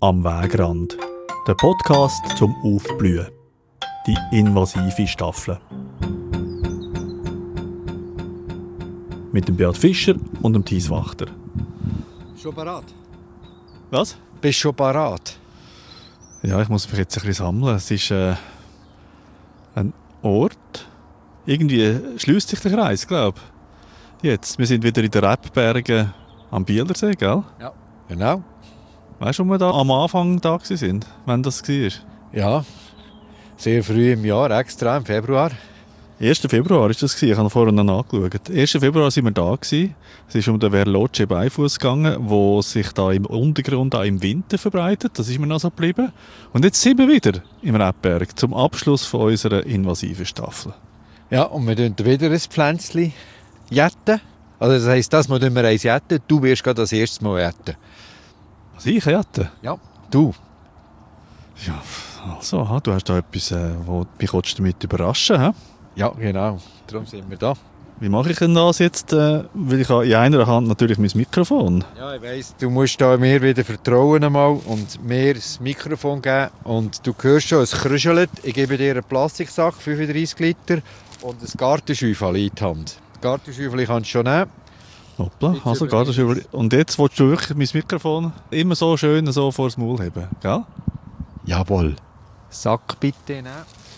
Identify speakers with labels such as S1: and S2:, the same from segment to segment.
S1: Am Wegrand. Der Podcast zum Aufblühen. Die invasive Staffel. Mit dem Beat Fischer und dem Thies Wachter.
S2: Schon parat?
S1: Was?
S2: Bist schon parat?
S1: Ja, ich muss mich jetzt ein bisschen sammeln. Es ist ein Ort. Irgendwie schließt sich der Kreis, glaube ich. Jetzt. Wir sind wieder in den Rebbergen am Bielersee, gell?
S2: Ja, genau.
S1: Weißt du, wo wir da am Anfang da waren, wenn das war?
S2: Ja, sehr früh im Jahr, extra im Februar.
S1: 1. Februar war das. Ich habe vorhin noch nachgeschaut. 1. Februar waren wir da. Es ist um den Verloce Beifuss gegangen, wo sich da im Untergrund auch im Winter verbreitet. Das ist mir noch so geblieben. Und jetzt sind wir wieder im Rebberg zum Abschluss von unserer invasiven Staffel.
S2: Ja, und wir jäten wieder ein Pflänzchen. Jäten. Also das heisst, das Mal jäten wir eins jäten. Du wirst gerade das erste Mal jäten.
S1: Was, ich jäten?
S2: Ja, du.
S1: Ja, also, du hast da etwas, wo mich damit überraschen willst.
S2: Ja, genau. Darum sind wir da.
S1: Wie mache ich denn das jetzt? Weil ich habe in einer Hand natürlich mein Mikrofon.
S2: Ja, ich weiss, du musst da mir wieder vertrauen einmal und mir das Mikrofon geben. Und du hörst schon, es krüschelt. Ich gebe dir einen Plastiksack, 35 Liter, und ein Gartenschäufel in die Hand. Das Gartenschäufel kannst du schon nehmen.
S1: Hoppla, also Gartenschäufel. Und jetzt willst du wirklich mein Mikrofon immer so schön so vor das Maul haben, gell?
S2: Jawohl. Sack bitte nehmen.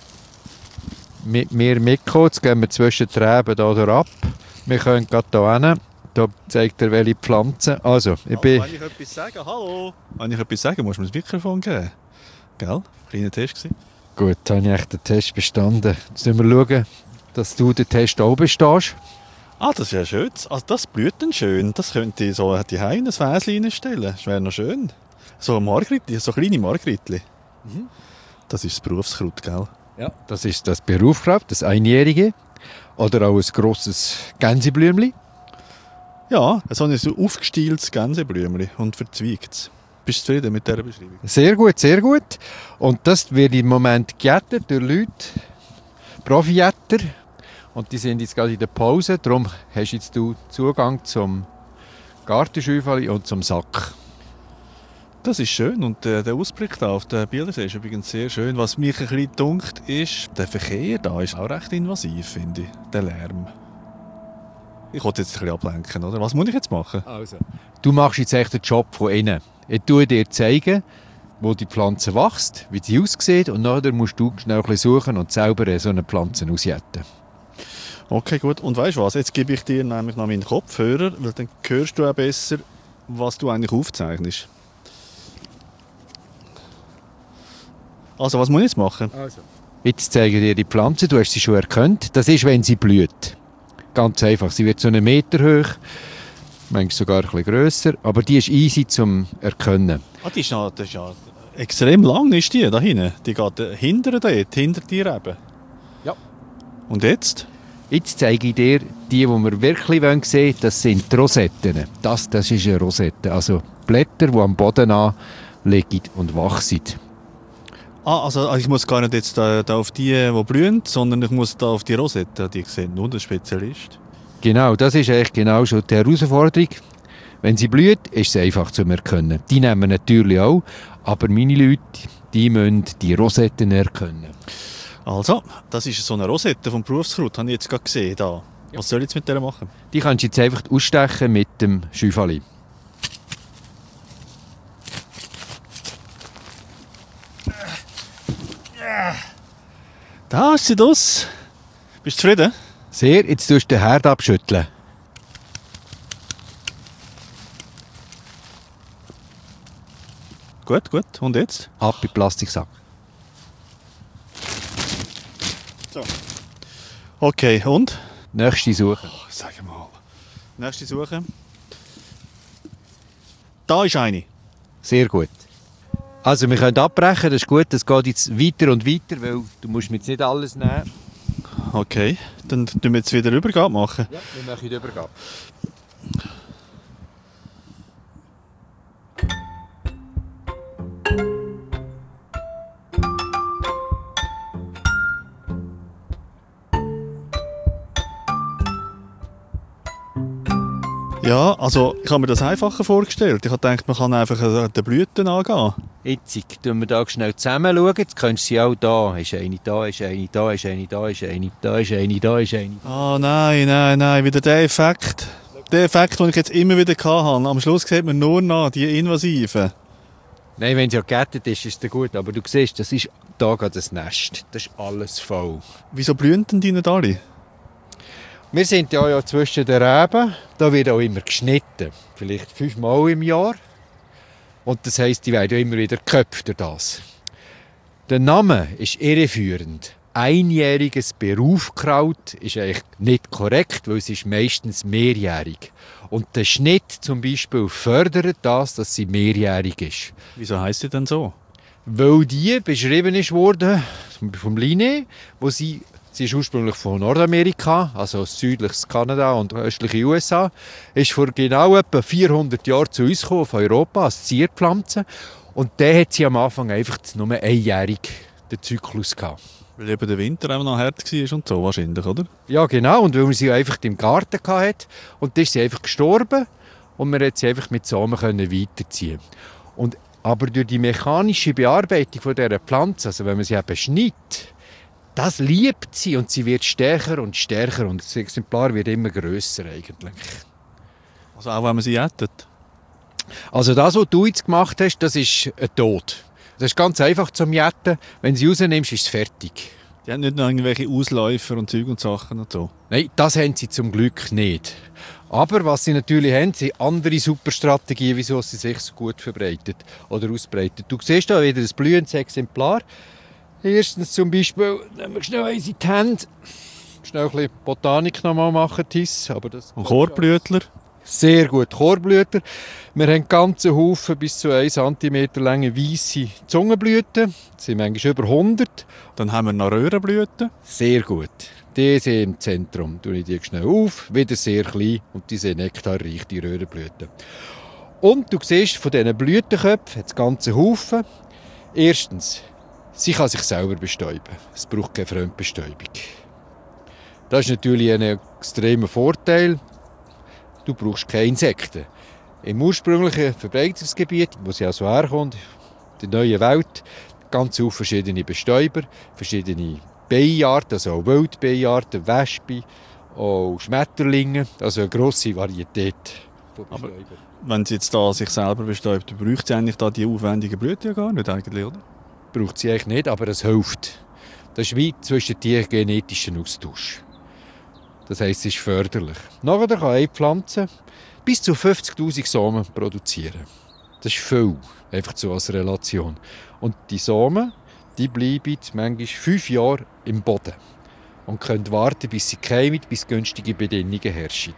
S2: Mit mir mitkommen, jetzt gehen wir zwischen den Reben hier ab. Wir können gerade hier hin. Da zeigt er, welche Pflanzen. Also,
S1: wenn ich etwas sagen, hallo? Wenn ich etwas sagen, musst du mir das Mikrofon geben. Gell? Kleiner Test gewesen.
S2: Gut, dann habe ich echt den Test bestanden. Jetzt müssen wir schauen, dass du den Test auch bestehst.
S1: Ah, das ist ja schön. Also das blüht dann schön. Das könnte ich so die Heim ein Wäschen reinstellen. Das wäre noch schön. So Margritli, so kleine Margritli. Mhm. Das ist das Berufskraut, gell?
S2: Ja, das ist das Berufskraut, das Einjährige. Oder auch ein grosses Gänseblümchen.
S1: Ja, so ein aufgestieltes Gänseblümchen und verzweigtes. Bist du zufrieden mit dieser Beschreibung?
S2: Sehr gut, sehr gut. Und das wird im Moment gejätet durch Leute, Profi-Jäter. Und die sind jetzt gerade in der Pause. Darum hast jetzt du Zugang zum Gartenschäufeli und zum Sack.
S1: Das ist schön und der Ausblick da auf den Bielersee ist übrigens sehr schön. Was mich ein bisschen dunkt ist, der Verkehr da ist auch recht invasiv, finde ich, der Lärm. Ich wollte jetzt ein bisschen ablenken, oder? Was muss ich jetzt machen?
S2: Also, du machst jetzt echt den Job von innen. Ich tue dir zeigen, wo die Pflanze wächst, wie sie aussieht, und nachher musst du schnell ein bisschen suchen und selber so eine Pflanze ausjäten.
S1: Okay, gut. Und weißt du was? Jetzt gebe ich dir nämlich noch meinen Kopfhörer, weil dann hörst du auch besser, was du eigentlich aufzeichnest. Also, was muss ich jetzt machen?
S2: Also. Jetzt zeige ich dir die Pflanze, du hast sie schon erkannt. Das ist, wenn sie blüht. Ganz einfach. Sie wird so einen Meter hoch, manchmal sogar ein bisschen grösser, aber die ist easy zum Erkennen.
S1: Ah, das ist ja extrem lang, ist die da hinten. Die geht hinter dir eben.
S2: Ja.
S1: Und jetzt?
S2: Jetzt zeige ich dir die wir wirklich sehen wollen, das sind die Rosetten. Das ist eine Rosette, also Blätter, die am Boden anliegen und wachsen.
S1: Ah, also ich muss gar nicht jetzt da auf die blühen, sondern ich muss da auf die Rosette. Die sehen nur der Spezialist.
S2: Genau, das ist eigentlich genau schon die Herausforderung. Wenn sie blüht, ist sie einfach zu erkennen. Die nehmen wir natürlich auch, aber meine Leute, die müssen die Rosetten erkennen.
S1: Also, das ist so eine Rosette vom Berufskraut, habe ich jetzt gerade gesehen. Da. Ja. Was soll ich jetzt mit der machen?
S2: Die kannst du jetzt einfach ausstechen mit dem Schäufeli.
S1: Da ist sie draus. Bist du zufrieden?
S2: Sehr, jetzt tust du den Herd abschütteln.
S1: Gut, gut. Und jetzt?
S2: Ab in den Plastiksack.
S1: So. Okay, und?
S2: Nächste Suche.
S1: Oh, sag mal. Nächste Suche. Da ist eine.
S2: Sehr gut. Also wir können abbrechen, das ist gut, das geht jetzt weiter und weiter, weil du musst mir jetzt nicht alles nehmen.
S1: Okay, dann tun wir jetzt wieder Übergabe machen.
S2: Ja, wir machen die Übergabe.
S1: Ja, also ich habe mir das einfacher vorgestellt. Ich habe gedacht, man kann einfach den Blüten angehen.
S2: Jetzt tun wir da schnell zusammen schauen. Jetzt könntest du sie auch da. Ist eine da, ist eine da, ist eine da, ist eine da, ist eine da, ist eine da.
S1: Oh nein, wieder der Effekt. Der Effekt, den ich jetzt immer wieder hatte. Am Schluss sieht man nur noch die Invasiven.
S2: Nein, wenn es ja gegettet ist, ist es gut. Aber du siehst, das ist da gerade das Nest. Das ist alles voll.
S1: Wieso blühen denn die nicht alle?
S2: Wir sind ja zwischen den Reben. Da wird auch immer geschnitten. Vielleicht 5-mal im Jahr. Und das heisst, die werden ja immer wieder geköpft durch das. Der Name ist irreführend. Einjähriges Berufkraut ist eigentlich nicht korrekt, weil es ist meistens mehrjährig. Und der Schnitt zum Beispiel fördert das, dass sie mehrjährig ist.
S1: Wieso heisst sie denn so?
S2: Weil die beschrieben ist worden vom Linné, wo sie ist ursprünglich von Nordamerika, also südliches Kanada und östliche USA, ist vor genau etwa 400 Jahren zu uns gekommen, auf Europa, als Zierpflanze. Und der hat sie am Anfang einfach nur einjährig den Zyklus gehabt.
S1: Weil eben der Winter auch noch hart war und so wahrscheinlich, oder?
S2: Ja, genau. Und weil man sie einfach im Garten hatte. Und dann ist sie einfach gestorben. Und man konnte sie einfach mit Samen weiterziehen. Aber durch die mechanische Bearbeitung von dieser Pflanze, also wenn man sie eben schneidet, das liebt sie und sie wird stärker und stärker. Und das Exemplar wird immer grösser eigentlich.
S1: Also auch wenn man sie jettet?
S2: Also das, was du jetzt gemacht hast, das ist ein Tod. Das ist ganz einfach zum Jetten. Wenn du sie rausnimmst, ist es fertig.
S1: Die haben nicht noch irgendwelche Ausläufer und Zeug und Sachen und so?
S2: Nein, das haben sie zum Glück nicht. Aber was sie natürlich haben, sind andere Superstrategien, wieso sie sich so gut verbreitet oder ausbreitet. Du siehst da wieder ein blühendes Exemplar. Erstens zum Beispiel, nehmen wir schnell eins in die Hände. Schnell ein bisschen Botanik noch mal machen, Tiss. Aber das
S1: Und Chorblütler?
S2: Sehr gut, Chorblüter. Wir haben ganze Haufen bis zu 1 cm lange weisse Zungenblüten. Das sind manchmal über 100.
S1: Dann haben wir noch Röhrenblüten.
S2: Sehr gut. Die sind im Zentrum. Tue ich die schnell auf. Wieder sehr klein und die sind nektarreich, die Röhrenblüten. Und du siehst, von diesen Blütenköpfen hat es ganze Haufen. Erstens, sie kann sich selber bestäuben. Es braucht keine Fremdbestäubung. Das ist natürlich ein extremer Vorteil. Du brauchst keine Insekten. Im ursprünglichen Verbreitungsgebiet, wo sie also herkommt, die neue Welt, ganz viele verschiedene Bestäuber, verschiedene Bienenarten, also auch Wildbienenarten, Wespen, auch Schmetterlinge, also eine grosse Varietät von Bestäubern.
S1: Aber wenn sie jetzt da sich selber bestäubt, dann braucht sie eigentlich da die aufwendigen Blüten ja gar nicht eigentlich, oder?
S2: Braucht sie eigentlich nicht, aber es hilft. Das ist wie zwischen den genetischen Austausch. Das heisst, es ist förderlich. Nachher kann eine Pflanze bis zu 50'000 Samen produzieren. Das ist viel, einfach so als Relation. Und die Samen, die bleiben manchmal 5 Jahre im Boden und können warten, bis sie keimen, bis günstige Bedingungen herrschen.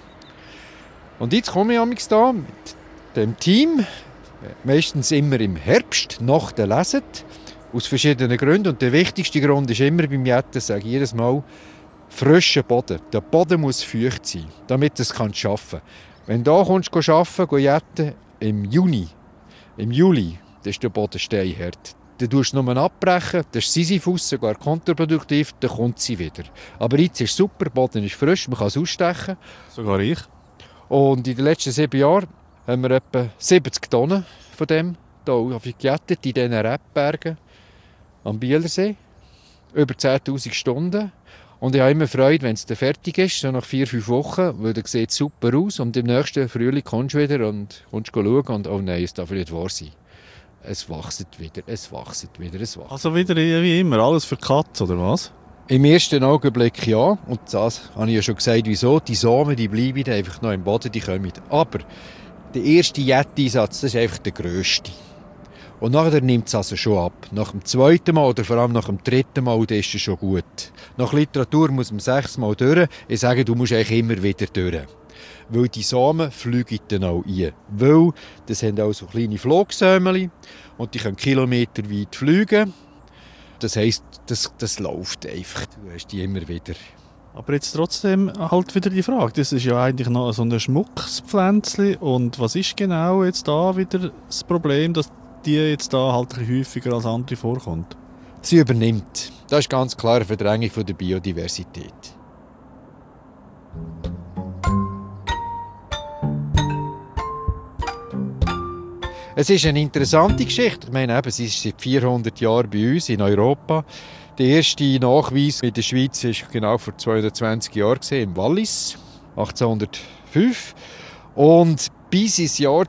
S2: Und jetzt komme ich da mit dem Team, meistens immer im Herbst, nach der Lese, aus verschiedenen Gründen. Und der wichtigste Grund ist immer beim Jetten, sage ich jedes Mal, frischer Boden. Der Boden muss feucht sein, damit du es arbeiten kannst. Wenn du hier arbeiten, jetten, im Juli, dann ist der Boden steinhart. Dann tust du nur abbrechen, das ist Sisyphus, sogar kontraproduktiv, dann kommt sie wieder. Aber jetzt ist super, der Boden ist frisch, man kann es ausstechen.
S1: Sogar ich.
S2: Und in den letzten 7 Jahren haben wir etwa 70 Tonnen von dem hier gejettet in diesen Rebbergen am Bielersee. Über 10'000 Stunden. Und ich habe immer Freude, wenn es dann fertig ist, so nach 4-5 Wochen, weil dann sieht es super aus. Und im nächsten Frühling kommst du wieder und kommst schauen und oh nein, es darf nicht wahr sein. Es wächst wieder, es wächst wieder, es wächst.
S1: Also wieder wie immer, alles für die Katze, oder was?
S2: Im ersten Augenblick ja. Und das habe ich ja schon gesagt, wieso. Die Samen, die bleiben einfach noch im Boden, die kommen. Aber der erste Jetteinsatz, das ist einfach der grösste. Und nachher nimmt es also schon ab. Nach dem 2. Mal oder vor allem nach dem 3. Mal, dann ist es schon gut. Nach Literatur muss man 6 Mal durch. Ich sage, du musst eigentlich immer wieder durch. Weil die Samen fliegen dann auch ein. Weil das sind auch so kleine Flugsämeli und die können kilometerweit fliegen. Das heisst, das läuft einfach. Du hast die immer wieder.
S1: Aber jetzt trotzdem halt wieder die Frage. Das ist ja eigentlich noch so ein Schmuckspflänzchen. Und was ist genau jetzt da wieder das Problem, dass die jetzt da halt ein bisschen häufiger als andere vorkommt?
S2: Sie übernimmt. Das ist ganz klar eine Verdrängung von der Biodiversität. Es ist eine interessante Geschichte. Ich meine, eben, sie ist seit 400 Jahren bei uns in Europa. Der erste Nachweis in der Schweiz war genau vor 220 Jahren im Wallis, 1805. Und bis ins Jahr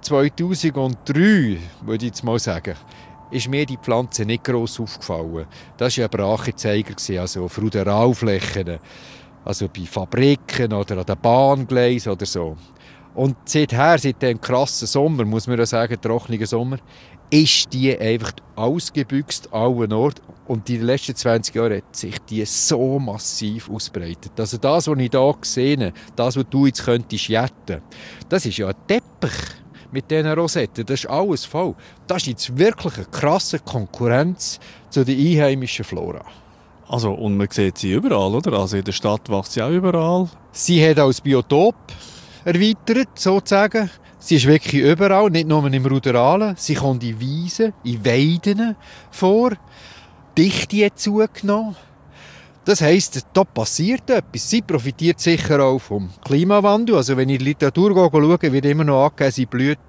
S2: 2003, würde ich jetzt mal sagen, ist mir die Pflanze nicht gross aufgefallen. Das war ein Brachenzeiger, also auf Ruderalflächen, also bei Fabriken oder an den Bahngleisen oder so. Und seither, seit dem krassen Sommer, muss man ja sagen, trockenen Sommer, ist die einfach ausgebüxt allen Orten. Und in den letzten 20 Jahren hat sich die so massiv ausbreitet. Also das, was ich hier sehe, das, was du jetzt könntest jetten, das ist ja ein Teppich mit diesen Rosetten. Das ist alles voll. Das ist jetzt wirklich eine krasse Konkurrenz zu der einheimischen Flora.
S1: Also, und man sieht sie überall, oder? Also in der Stadt wächst sie auch überall.
S2: Sie hat als Biotop erweitert, sozusagen. Sie ist wirklich überall, nicht nur im Ruderalen. Sie kommt in Wiesen, in Weiden vor. Die Dichte hat zugenommen. Das heisst, da passiert etwas. Sie profitiert sicher auch vom Klimawandel. Also wenn ich in die Literatur schaue, wird immer noch angegeben, sie blüht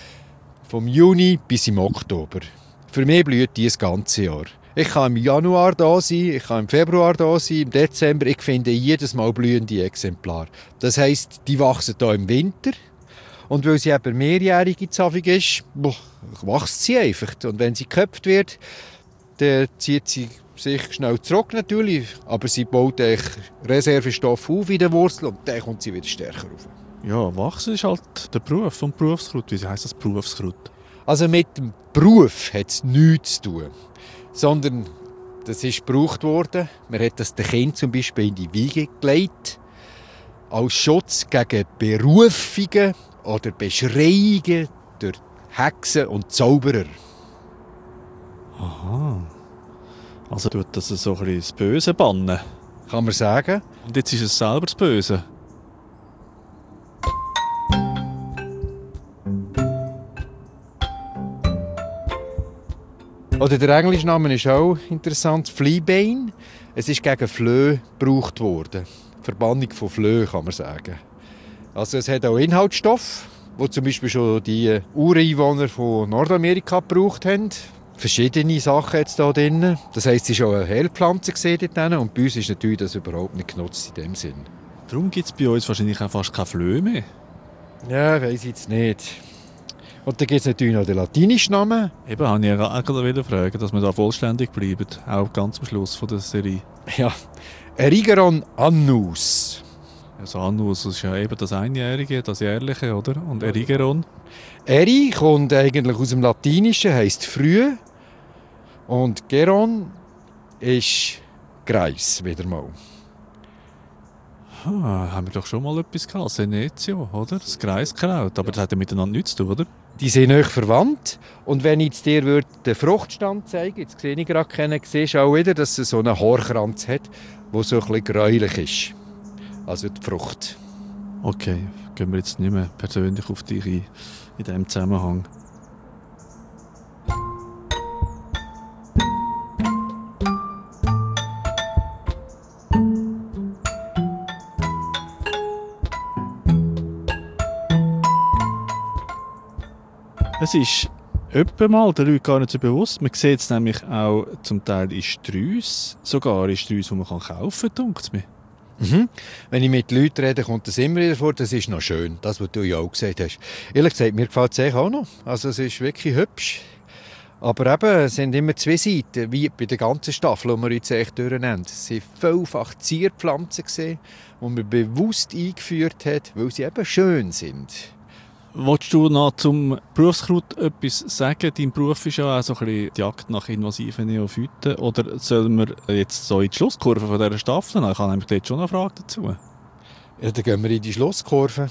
S2: vom Juni bis im Oktober. Für mich blüht die das ganze Jahr. Ich kann im Januar da sein, ich kann im Februar da sein, im Dezember. Ich finde jedes Mal blühende Exemplare. Das heisst, die wachsen hier im Winter. Und weil sie eben mehrjährige Zaffig ist, wächst sie einfach. Und wenn sie geköpft wird, dann zieht sie sich schnell zurück natürlich. Aber sie baut Reservestoff auf in den Wurzeln und dann kommt sie wieder stärker auf.
S1: Ja, wachsen ist halt der Beruf vom Berufskraut. Wie heisst das Berufskraut?
S2: Also mit dem Beruf hat es nichts zu tun. Sondern das ist gebraucht worden. Man hat das den Kindern zum Beispiel in die Wiege gelegt. Als Schutz gegen Berufungen oder Beschreiungen durch Hexen und Zauberer.
S1: Aha. Also tut das so ein bisschen das Böse bannen.
S2: Kann man sagen.
S1: Und jetzt ist es selber das Böse.
S2: Oder der englische Name ist auch interessant. Fleabane. Es ist gegen Flöhe gebraucht worden. Verbannung von Flöhe, kann man sagen. Also es hat auch Inhaltsstoffe, die zum Beispiel schon die Ureinwohner von Nordamerika gebraucht haben. Verschiedene Sachen jetzt hier drin. Das heisst, es war auch eine Heilpflanze dort. Und bei uns ist natürlich das überhaupt nicht genutzt in dem Sinn.
S1: Darum gibt es bei uns wahrscheinlich auch fast keine Flöhe mehr.
S2: Ja, weiss ich jetzt nicht. Und dann gibt es natürlich noch den latinischen Namen.
S1: Eben, habe ich auch gerade fragen, dass wir da vollständig bleiben. Auch ganz am Schluss von der Serie.
S2: Ja, Erigeron annus.
S1: Also Annus ist ja eben das Einjährige, das Jährliche, oder? Und Erigeron?
S2: Eri kommt eigentlich aus dem Latinischen, heisst früh. Und Geron ist Greis, wieder mal.
S1: Haben wir doch schon mal etwas gehabt, Senetio, oder? Das Greiskraut, aber das hat ja miteinander nichts zu tun, oder?
S2: Die sind nicht verwandt. Und wenn ich dir den Fruchtstand zeigen, jetzt sehe ich gerade keinen, siehst du auch wieder, dass es so einen Haarkranz hat, der so ein bisschen gräulich ist. Also die Frucht.
S1: Okay, gehen wir jetzt nicht mehr persönlich auf dich ein, in diesem Zusammenhang. Es ist öppe mal den Leuten gar nicht so bewusst. Man sieht es nämlich auch zum Teil in Sträussen, sogar in Sträussen, die man kaufen kann, denkt es mir.
S2: Mhm. Wenn ich mit Leuten rede, kommt das immer wieder vor. Das ist noch schön, das, was du ja auch gesagt hast. Ehrlich gesagt, mir gefällt es auch noch. Also es ist wirklich hübsch. Aber eben, es sind immer zwei Seiten, wie bei der ganzen Staffel, die wir jetzt echt durchnehmen. Es waren vielfach Zierpflanzen, die man bewusst eingeführt hat, weil sie eben schön sind.
S1: Wolltest du noch zum Berufskraut etwas sagen? Dein Beruf ist ja auch so ein bisschen die Jagd nach invasiven Neophyten. Oder sollen wir jetzt so in die Schlusskurve von dieser Staffel? Ich habe nämlich dort schon eine Frage dazu.
S2: Ja, dann gehen wir in die Schlusskurve.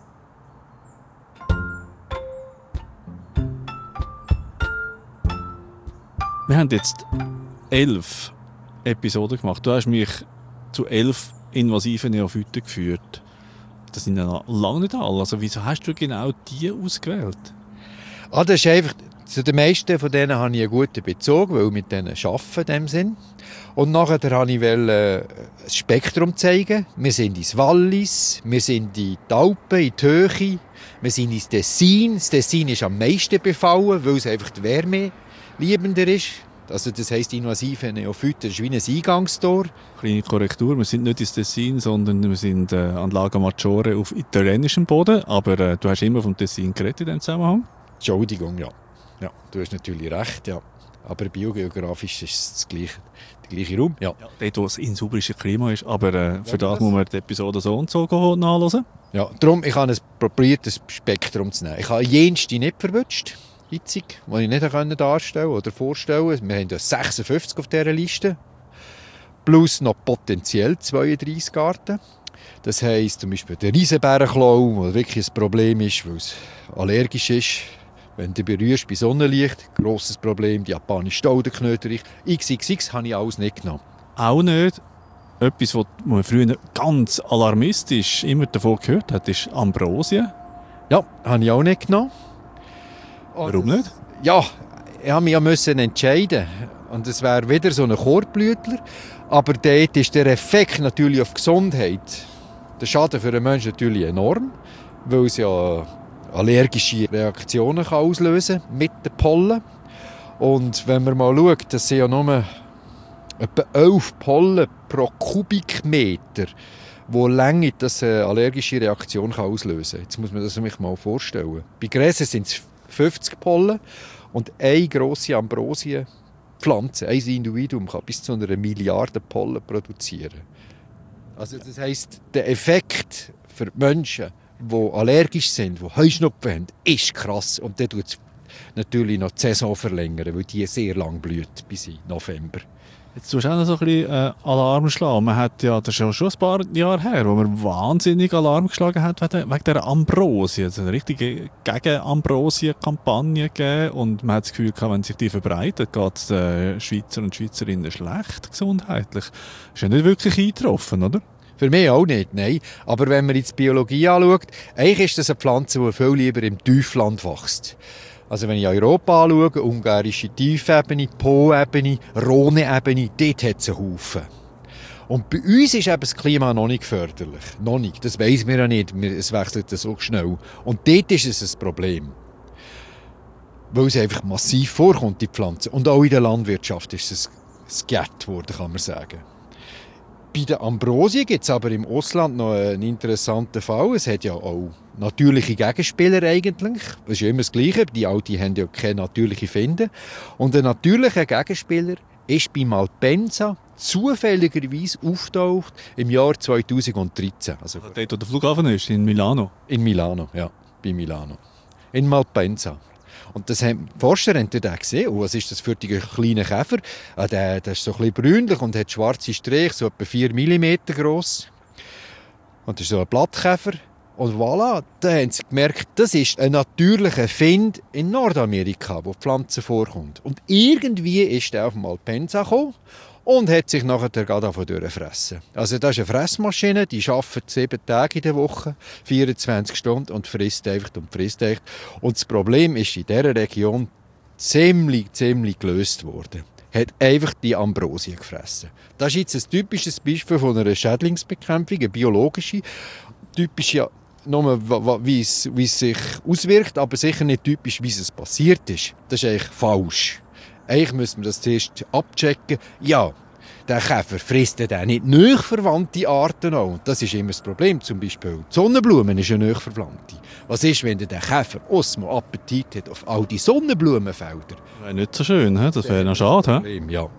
S1: Wir haben jetzt 11 Episoden gemacht. Du hast mich zu 11 invasiven Neophyten geführt. Das sind ja noch lange nicht alle. Also wieso hast du genau die ausgewählt?
S2: Das ist einfach Zu den meisten von denen habe ich einen guten Bezug, weil ich mit denen arbeite in dem Sinn. Und nachher wollte ich das Spektrum zeigen. Wir sind ins Wallis, wir sind in die Alpen, in die Höhe, wir sind ins Tessin. Das Tessin ist am meisten befallen, weil es einfach die Wärme liebender ist. Also das heisst, invasive Neophyten ist wie ein Eingangstor.
S1: Kleine Korrektur, wir sind nicht ins Tessin, sondern wir sind an Lago Maggiore auf italienischem Boden. Aber du hast immer vom Tessin geredet in diesem Zusammenhang.
S2: Entschuldigung, ja. Ja, du hast natürlich recht, ja. Aber biogeografisch ist es der gleiche Raum. Ja.
S1: Ja, dort, wo es insubrische Klima ist. Aber für das muss man die Episode so und so nachhören.
S2: Ja, darum, ich habe probiert, das Spektrum zu nehmen. Ich habe jenste nicht verwünscht, die ich nicht darstellen oder vorstellen konnte. Wir haben ja 56 auf dieser Liste. Plus noch potenziell 32 Arten. Das heisst zum Beispiel der Riesenbärenklau, der wirklich ein Problem ist, weil es allergisch ist. Wenn du berührst bei Sonnenlicht, grosses Problem, die japanische Staudenknöterich. XXX habe ich alles nicht genommen.
S1: Auch nicht. Etwas, was man früher ganz alarmistisch immer davon gehört hat, ist Ambrosie.
S2: Ja, habe ich auch nicht genommen.
S1: Warum nicht?
S2: Ja, ich musste mich entscheiden. Und es wäre wieder so ein Korbblütler. Aber dort ist der Effekt natürlich auf die Gesundheit, der Schaden für den Menschen natürlich enorm, weil es ja allergische Reaktionen kann auslösen mit den Pollen. Und wenn man mal schaut, das sind ja nur etwa 11 Pollen pro Kubikmeter, wo Länge das eine allergische Reaktion kann auslösen kann. Jetzt muss man das sich mal vorstellen. Bei Gräsern sind es 50 Pollen und eine grosse Ambrosienpflanze, ein Individuum, kann bis zu 1 Milliarde Pollen produzieren. Also das heisst, der Effekt für die Menschen, die allergisch sind, die Heuschnupfen haben, ist krass. Und dann tut es natürlich noch die Saison verlängern, weil die sehr lang blüht, bis in November.
S1: Jetzt tust du auch noch so ein bisschen Alarm schlagen. Man hat ja, das ist ja schon ein paar Jahre her, wo man wahnsinnig Alarm geschlagen hat wegen dieser Ambrosie. Es hat eine richtige Gegen-Ambrosie-Kampagne gegeben und man hat das Gefühl gehabt, wenn sich die verbreitet, geht es den Schweizer und Schweizerinnen schlecht gesundheitlich. Ist ja nicht wirklich eingetroffen, oder?
S2: Für mich auch nicht, nein. Aber wenn man jetzt die Biologie anschaut, eigentlich ist das eine Pflanze, die viel lieber im Tiefland wächst. Also wenn ich Europa anschaue, ungarische Tiefebene, Po-Ebene, Rhone-Ebene, dort hat es einen Haufen. Und bei uns ist eben das Klima noch nicht förderlich. Noch nicht, das weiss man ja nicht. Es wechselt so schnell. Und dort ist es ein Problem. Weil es einfach massiv vorkommt, die Pflanze. Und auch in der Landwirtschaft ist es gejätet worden, kann man sagen. Bei der Ambrosie gibt es aber im Ausland noch einen interessanten Fall. Es hat ja auch natürliche Gegenspieler eigentlich. Das ist ja immer das Gleiche. Die Alten haben ja keine natürlichen Finde. Und ein natürlicher Gegenspieler ist bei Malpensa zufälligerweise auftaucht im Jahr 2013. Also
S1: dort, wo der Flughafen ist, in Milano.
S2: In Milano, ja. Bei Milano. In Malpensa. Und das haben die Forscher haben dann gesehen. Oh, was ist das für die kleine Käfer? Der ist so ein bisschen brünlich und hat schwarze Striche, so etwa 4 mm gross. Und das ist so ein Blattkäfer. Und voilà, da haben sie gemerkt, das ist ein natürlicher Find in Nordamerika, wo Pflanzen vorkommt. Und irgendwie ist der auf Malpensa gekommen und hat sich nachher gerade durchfressen. Also das ist eine Fressmaschine, die arbeitet 7 Tage in der Woche, 24 Stunden und frisst einfach und frisst einfach. Und das Problem ist in dieser Region ziemlich gelöst worden. Hat einfach die Ambrosie gefressen. Das ist jetzt ein typisches Beispiel von einer Schädlingsbekämpfung, eine biologische. Typisch ja nur, wie es sich auswirkt, aber sicher nicht typisch, wie es passiert ist. Das ist eigentlich falsch. Eigentlich müssen wir das zuerst abchecken. Ja, der Käfer frisst ja nicht nahe verwandte Arten auch. Das ist immer das Problem. Zum Beispiel die Sonnenblume ist eine nahe verwandte. Was ist, wenn der Käfer Osmo Appetit hat auf all die Sonnenblumenfelder?
S1: Wäre nicht so schön, das wäre noch schade.
S2: Problem, ja.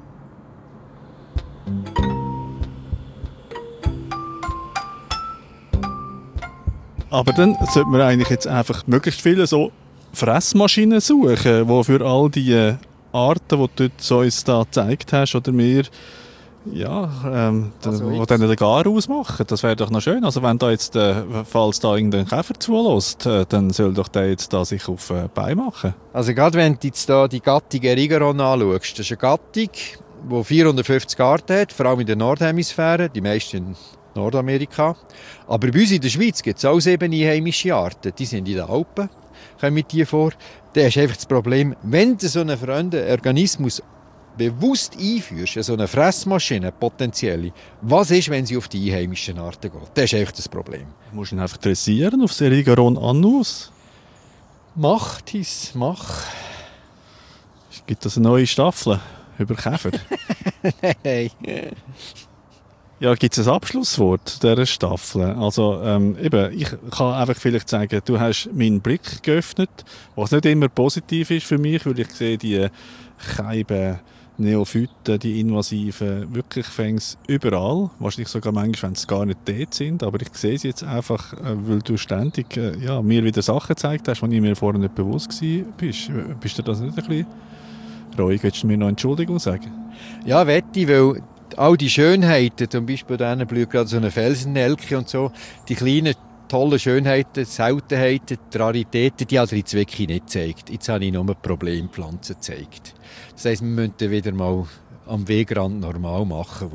S1: Aber dann sollte man eigentlich jetzt einfach möglichst viele so Fressmaschinen suchen, die für all die Arten, die du so uns da gezeigt hast, oder mir, ja, die dann den Gar ausmachen. Das wäre doch noch schön. Also wenn da jetzt, falls da irgendein Käfer zulässt, dann soll doch der jetzt da sich auf Bein machen.
S2: Also gerade wenn du jetzt da die Gattung Erigeron anschaust, das ist eine Gattung, die 450 Arten hat, vor allem in der Nordhemisphäre, die meisten in Nordamerika. Aber bei uns in der Schweiz gibt es auch 7 einheimische Arten. Die sind in den Alpen, kommen die vor. Da ist einfach das Problem, wenn du so einen fremden Organismus bewusst einführst, so eine Fressmaschine, potenzielle, was ist, wenn sie auf die einheimischen Arten geht? Das ist einfach das Problem.
S1: Du musst ihn einfach dressieren auf Serigaron annus.
S2: Mach dies, mach.
S1: Gibt es eine neue Staffel über Käfer?
S2: Nein.
S1: Ja, gibt es ein Abschlusswort dieser Staffel? Also eben, ich kann einfach vielleicht sagen, du hast meinen Blick geöffnet, was nicht immer positiv ist für mich, weil ich sehe die Scheiben, Neophyten, die invasiven, wirklich fängst überall. Wahrscheinlich sogar manchmal, wenn sie gar nicht dort sind. Aber ich sehe sie jetzt einfach, weil du ständig mir wieder Sachen gezeigt hast, die ich mir vorher nicht bewusst war. Bist du das nicht ein bisschen ruhig? Willst du mir noch Entschuldigung sagen?
S2: Ja, wette, weil all die Schönheiten, zum Beispiel da blüht gerade so eine Felsennelke und so, die kleinen, tollen Schönheiten, Seltenheiten, die Raritäten, die hat jetzt wirklich nicht gezeigt. Jetzt habe ich nur Problempflanzen gezeigt. Das heisst, wir müssen wieder mal am Wegrand normal machen,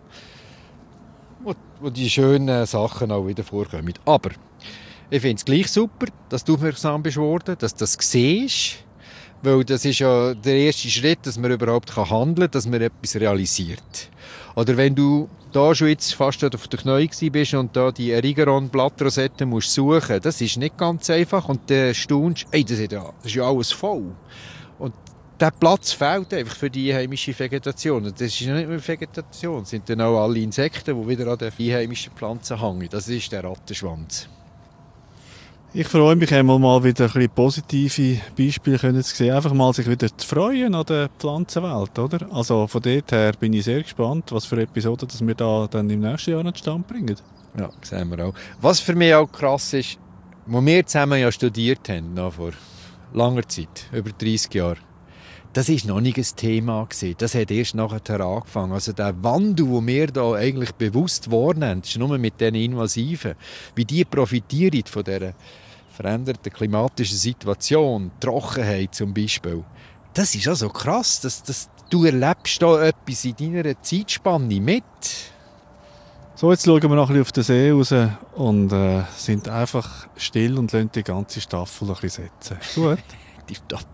S2: wo die schönen Sachen auch wieder vorkommen. Aber ich finde es gleich super, dass du aufmerksam bist worden, dass du das siehst, weil das ist ja der erste Schritt, dass man überhaupt handeln kann, dass man etwas realisiert. Oder wenn du da schon jetzt fast auf der Knie bist und da die Erigeron-Blattrosette musst suchen, das ist nicht ganz einfach und dann staunst, das ist ja alles voll. Und der Platz fehlt einfach für die einheimische Vegetation. Und das ist ja nicht mehr Vegetation, das sind dann auch alle Insekten, die wieder an den einheimischen Pflanzen hängen. Das ist der Rattenschwanz.
S1: Ich freue mich einmal mal wieder ein bisschen positive Beispiele zu sehen. Einfach mal sich wieder zu freuen an der Pflanzenwelt, oder? Also von dort her bin ich sehr gespannt, was für Episoden dass wir da dann im nächsten Jahr an den Stand bringen.
S2: Ja, sehen wir auch. Was für mich auch krass ist, wo wir zusammen ja studiert haben, noch vor langer Zeit, über 30 Jahren, das war noch nicht ein Thema gewesen. Das hat erst nachher angefangen. Also der Wandel, den wir da eigentlich bewusst wahrnehmen, ist nur mit diesen Invasiven, wie die profitieren von dieser veränderten klimatischen Situation, Trockenheit zum Beispiel. Das ist also krass. Du erlebst da etwas in deiner Zeitspanne mit.
S1: So, jetzt schauen wir noch ein bisschen auf den See raus und sind einfach still und lassen die ganze Staffel ein bisschen setzen. Gut?
S2: Tipptopp.